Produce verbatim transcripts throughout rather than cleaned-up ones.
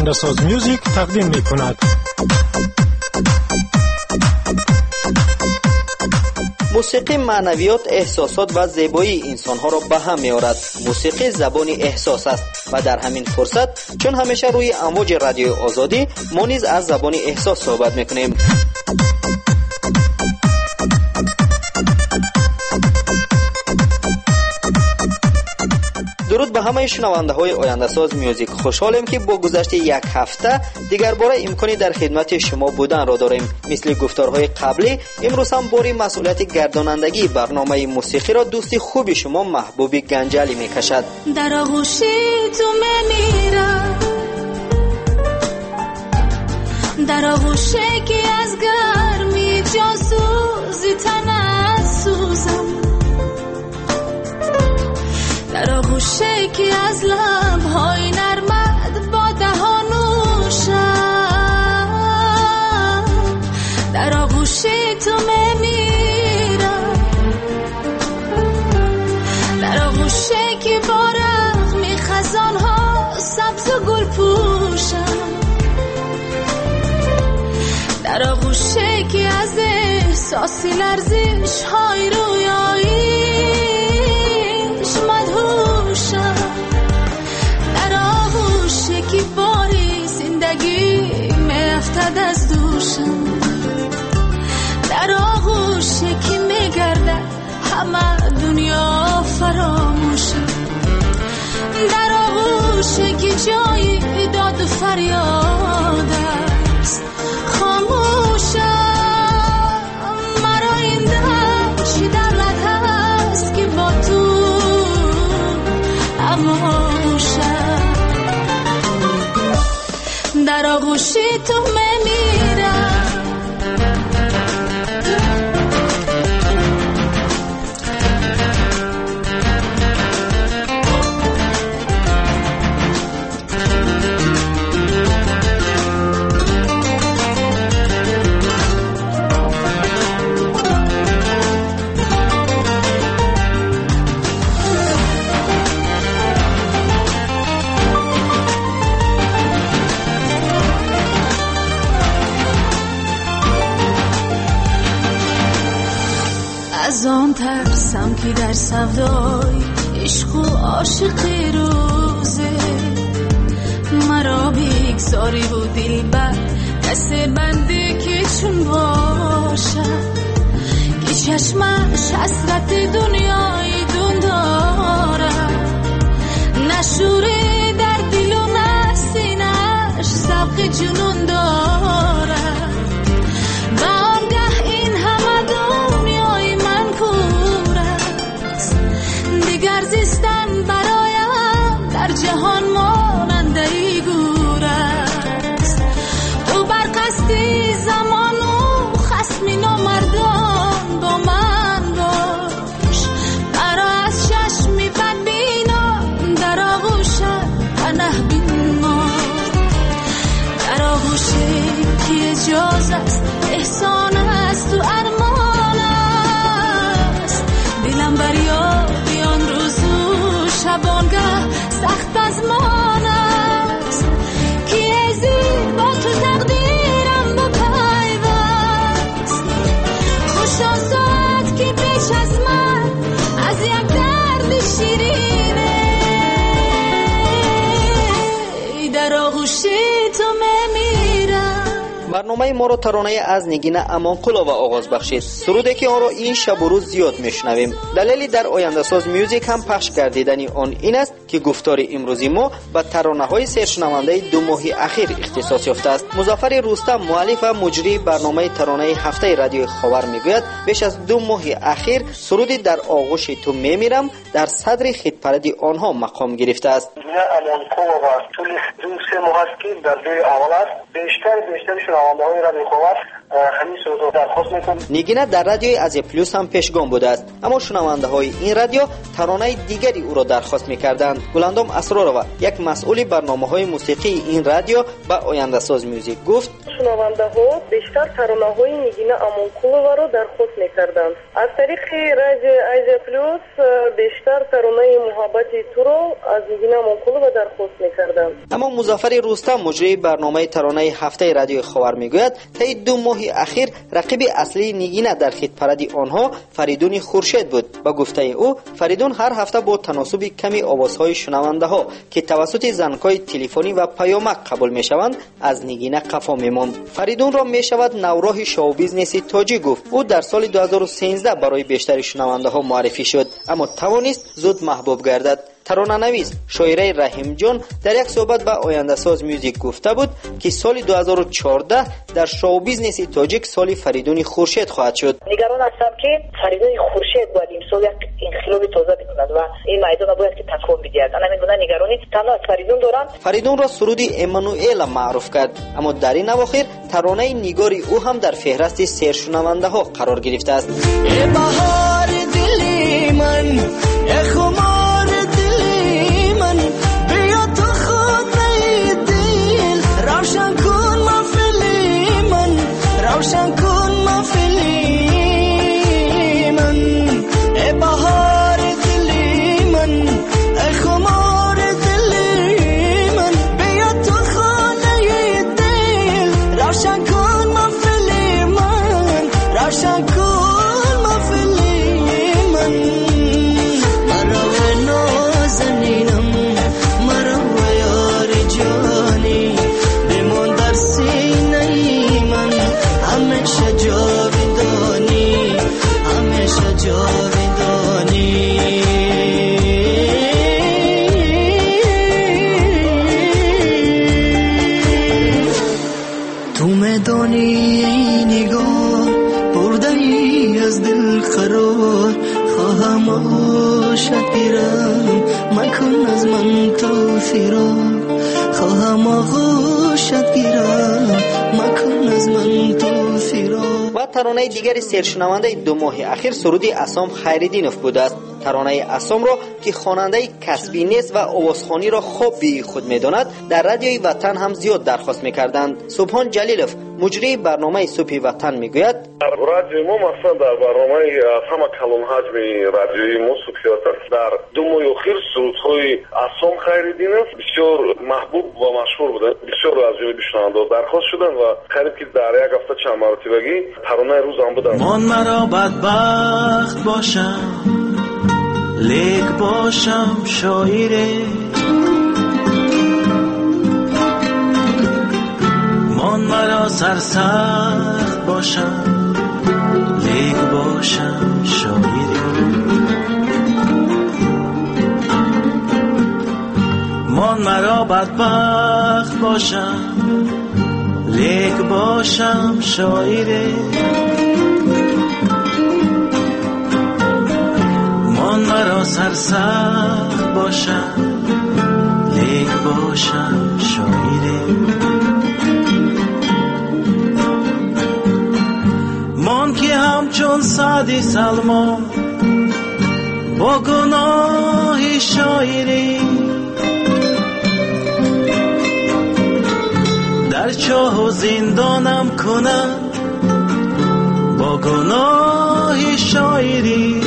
آینده‌ساز میوزیک تقدیم می‌کند. موسیقی معنویات، احساسات و زیبایی انسان‌ها را به هم می‌آورد. موسیقی زبان احساس است و در همین فرصت چون همیشه روی امواج رادیو آزادی ما نیز از زبان احساس صحبت می‌کنیم. درود به همه شنونده های آینده ساز میوزیک. خوشحالیم که با گذشت یک هفته دیگر باره امکانی در خدمت شما بودن را داریم. مثل گفتارهای قبلی امروز هم باری مسئولیت گردانندگی برنامه موسیقی را دوستی خوبی شما محبوبی گنجلی میکشد. در آغوش تو میمیرم، در آغوش که از گرمی جاسوزی تنت سوزم، در آغوشه که از لبهای نرمت با دهانوشم، در آغوشه تو میمیرم، در آغوشه که با رغم خزانها سبز و گل پوشم، در آغوشه که از احساسی لرزش های رویایی در آغوشه که باری زندگی میافتد از دوشم، در آغوشه که میگردد همه دنیا فراموشم، در آغوشه که جای داد و فریاد است خاموشم. مرا این در چی دولت هست که با تو در آغوش تو میمیرم. از آن ترسم که در سودای عشق و عاشقی روزه مرا بگذاری و دل بر دست بنده که چون باشد که چشمش حسرت دنیای دون دارد، نشوره در دل و نسینش سبق جنون دارد. و آنگه این همه دنیای من کور است، دیگر زیستن برایم در جهان مانند ای گور است. تو بر قصد زمان و خصمی نامردان با من باش، مرا از چشمی بدبینان در آغوشت پناه بیمان، در آغوشی که اجاز است احسان است و ارمان است. دلم بر یاد آن روز و شبانگه سخت ازمان است که ازی با تو تقدیرم بپیوست. خوش آن ساعت که پیش از من از یک درد شیرینه در آغوش تو میمیرم. برنامه ما را ترانه از نگین امانقلوه آغاز بخشید. سروده که آن را این شب و روز زیاد میشنویم. دلیلی در آینده ساز میوزیک هم پخش گردیدنی آن این است که گفتار امروزی ما به ترانه های سرشنونده دو ماهی اخیر اختصاص یافته است. مظفر رستم مؤلف و مجری برنامه ترانه هفته رادیو خاور میگوید بیش از دو ماه اخیر سرودی در آغوش تو میمیرم در صدر خطپردی آنها مقام گرفته است. امانقلوه طول دو سه ماه است که در دوی اول است. بیشتر بیشتر شنونده های رادیو خاور همین سرود درخواست میکنم. نگینه در رادیوی از پلوس هم پیشگام بوده است، اما شنونده های این رادیو ترانه دیگری او را درخواست میکردند. گلندام اسرارова یک مسئول برنامه های موسیقی این رادیو به آینده ساز میوزیک گفت شنونده ها بیشتر ترانه های نگینه امانقولова را درخواست میکردند. از طریق رادیو از پلوس بیشتر ترانه محبت تو را از نگینه امانقولova درخواست میکردند. اما مظفر رستم مجری برنامه ترانه هفته رادیو خاور میگوید طی دو ماه اخیر رقیب اصلی نگینه در خط پردی آنها فریدون خورشید بود. با گفته او فریدون هر هفته با تناسب کمی آوازهای شنونده ها که توسط زنگ‌های تلفنی و پیامک قبول میشوند از نگینه قفا میماند. فریدون را میشود نوراه شو بیزنس تاجی گفت. او در سال دو هزار و سیزده برای بیشتر شنونده ها معرفی شد، اما توانست زود محبوب گردد. ترانه‌نویس شاعره رحیم جان در یک صحبت با آینده ساز میوزیک گفته بود که سال دو هزار و چهارده در شو بیزنس تاجیک سال فریدون خورشید خواهد شد. نگران هستم که فریدون خورشید باید امسال یک انقلاب تازه بکند و این میدان باید که تکون بدهد. انا میگم نگرانی تنها از فریدون دارم. فریدون را سرود امانوئل معروف کرد، اما در این اواخر ترانه نگاری او هم در فهرست سرشنونده ها قرار گرفته است. ای بهار دلی من، ای خمار دلی من، بیا تو خانه دل روشن کن محفلی من، روشن کن محفلی من. ای بهار دلی من، ای خمار دلی من، بیا تو خانه دل روشن کن محفلی من، روشن کن مکن از من تو فراق، خواهم آغوشت گیرم، مکن از من تو فراق. و ترانه دیگری سرشنونده دو ماه اخیر سرود عصام خیرالدینوف بوده است. ترانه عصام را که خواننده کسبی نیست و آوازخوانی را خوب بی خود میداند در رادیوی وطن هم زیاد درخواست میکردند. سبحان جلیلوف مجری برنامه صبح وطن میگوید در رادیوی ما مثلا در برنامه همه کلان حجمی رادیوی ما صبح وطن در دو ماه اخیر سرودهای عصام خیرالدینوف بسیار محبوب و مشهور بودند. بسیار از جانب شنونده درخواست شدند و قریب که در یک هفته چند مرتبگی ترانه روز هم بودند. من مرا بدبخت باشم لیک باشم شاعره، من مرا سرسخت باشم لیک باشم شاعره، من مرا بدبخت باشم لیک باشم شاعره، من مرا سرسخت باشم لیک باشم شاعره، من که همچون سعدی سلمان با گناه شاعری در چاه و زندانم کنم با گناه شاعری،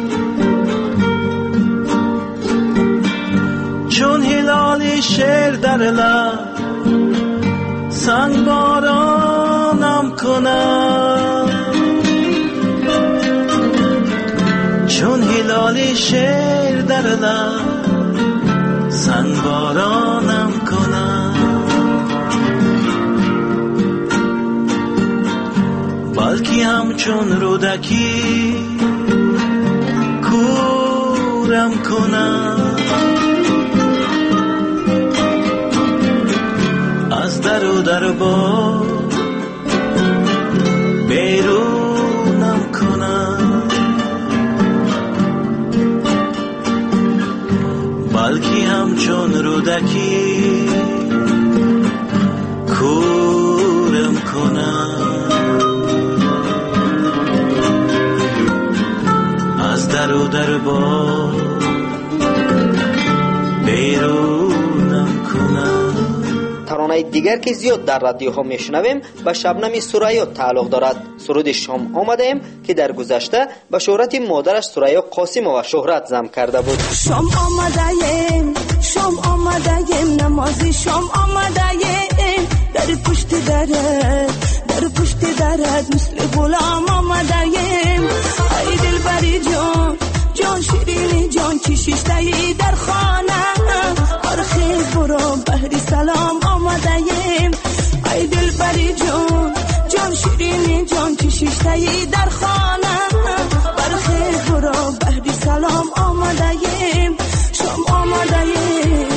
چون هلال شعر در لب سنگ بارانم کنم، چون هلال شعر در لب سنگ بارانم کنم، بلکی همچون رودکی کورم کنم، از در و در با بیرونم کنم، بلکی همچون رودکی کورم کنم. با بیرونم کنم. ترانه دیگر که زیاد در رادیوها میشنویم به شبنم ثریا تعلق دارد. سرود شام آمدیم که در گذشته به شهرت مادرش ثریا قاسمова شهرت زم کرده بود. شام آمدیم شام آمدیم نمازی شام آمدیم در پشت درت در پشت درت مثل غلام آمدیم. ای دلبری جان جان شیرینی جان چی شیشتهی در خانه برخیز برو بهری سلام آمدیم. ای دلبری جان جان شیرینی جان چی شیشتهی در خانه برخیز برو بهری سلام آمدیم. شام آمدیم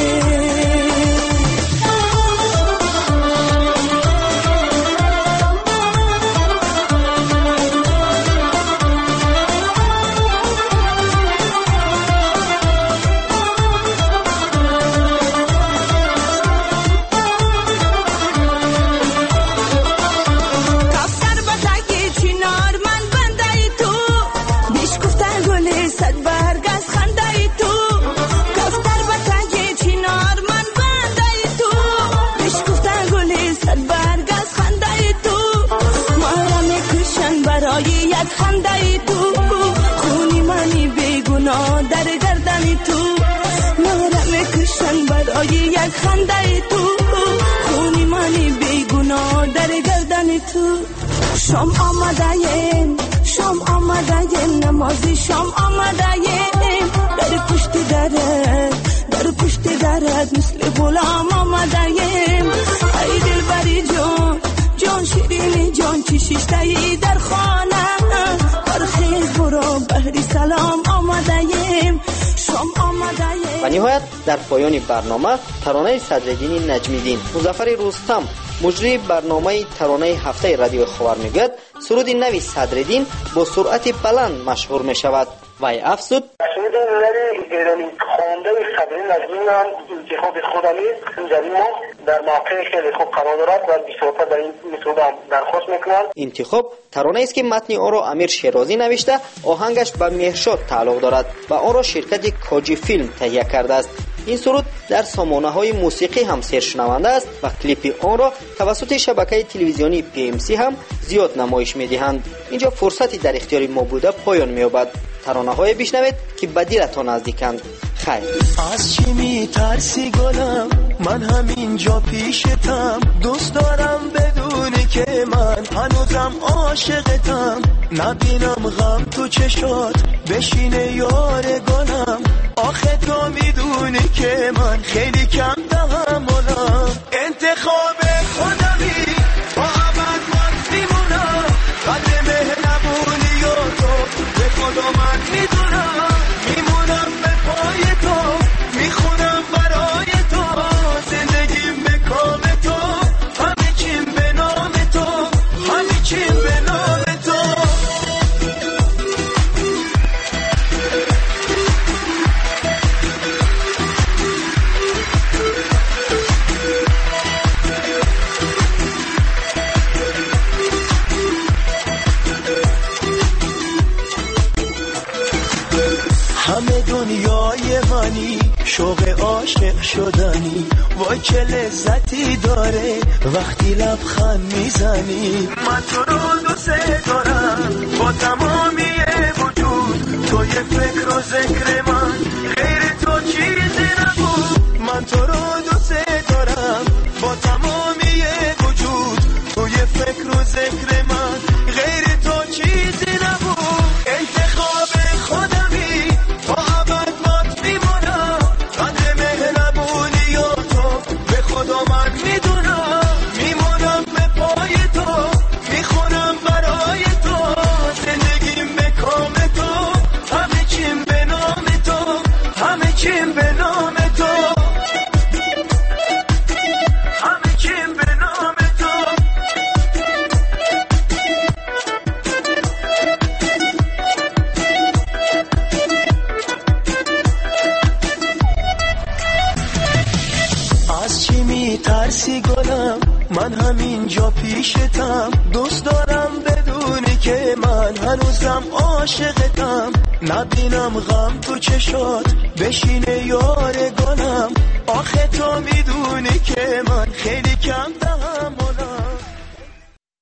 خنده تو خونی منی بیگناه در گردن تو نارم کشن برای یک خنده تو خونی منی بیگناه در گردن تو. شام آمدیم شام آمدیم نمازی شام آمدیم در پشت درت در پشت درت مثل غلام آمدیم. ای دلبری جان جان شیرینی جان چی شیشتهی در خانه برخیز برو بهری سلام آمدیم. شام آمدیم. و نهایت در پایان برنامه ترانه صدرالدین نجمیدین مظفر رستم مجری برنامه ترانه هفته رادیو خبر میگوید سرود نوی صدرالدین با سرعت بلند مشهور می شود. وی افزود سرود نوی ایرانی خوانده صدرالدین نجمیدین هم انتخاب خودمی جدید ما در موقعی خیلی خوب قرار دارد و بیشتر در این سرود هم درخواست میکنند. انتخاب ترانه است که متن آن را امیر شیرازی نوشته، آهنگش به مهرشاد تعلق دارد و آن را شرکت کاجی فیلم تهیه کرده است. این سرود در سامانه های موسیقی هم سرشنونده است و کلیپ آن را توسط شبکه تلویزیونی پی ام سی هم زیاد نمایش می‌دهند. اینجا فرصتی در اختیار ما بوده پایان می‌یابد. ترانه های بشنوید که به دلتان نزدیکند. خیر. از چی میترسی گلم، من همینجا پیشتم، دوست دارم بدونی که من هنوزم عاشقتم، نبینم غم تو چشات بشینه یار گلم، آخه تو میدونی که من خیلی کم تحملم، انتخاب خودمی با ابد من میمونم، قدر مهربونی و تو به خدا من میدونم، میمونم به پای تو، میخونم برای تو، زندگیم به کام تو، همه چیم به نام تو، همه چیم به نام تو. همه دنیای منی، شوق عاشق شدنی، وای چه لذتی داره وقتی لبخند میزنی، من تو رو دوست دارم با تمامی وجود، توی فکر و ذکر من غیر تو چیزی نبود، من تو رو دوست دارم با تمامی وجود، توی فکر و ذکر من غیر تو چیزی نبود، انتخاب خودمی با ابد مات میمونم، قدر مهربونی و تو به خدا من میدونم، میمونم به پای تو، میخونم برای تو، زندگیم به کام تو، همه چیم به نام تو، همه چیم به نام تو، همه چیم به نام تو. از چی میترسی گلم، من همینجا پیشتم، دوست دارم بدونی که من هنوزم عاشقتم، نبینم غم تو چشات بشینه یار گلم. آخه تو میدونی که من خیلی کم تحملم.